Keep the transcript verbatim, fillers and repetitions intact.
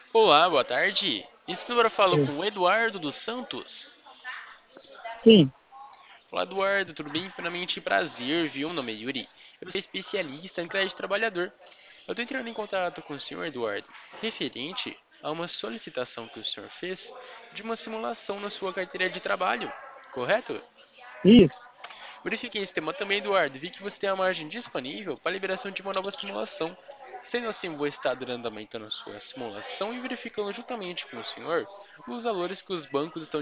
Olá, boa tarde. Estou agora falo Sim. com o Eduardo dos Santos. Sim. Olá, Eduardo, tudo bem? Primeiramente, prazer, viu? Meu nome é Yuri. Eu sou especialista em crédito trabalhador. Eu estou entrando em contato com o senhor, Eduardo, referente a uma solicitação que o senhor fez de uma simulação na sua carteira de trabalho, correto? Isso. Verifiquei esse tema também, Eduardo, e vi que você tem a margem disponível para a liberação de uma nova simulação. Sendo assim, vou estar dando andamento na sua simulação e verificando juntamente com o senhor os valores que os bancos estão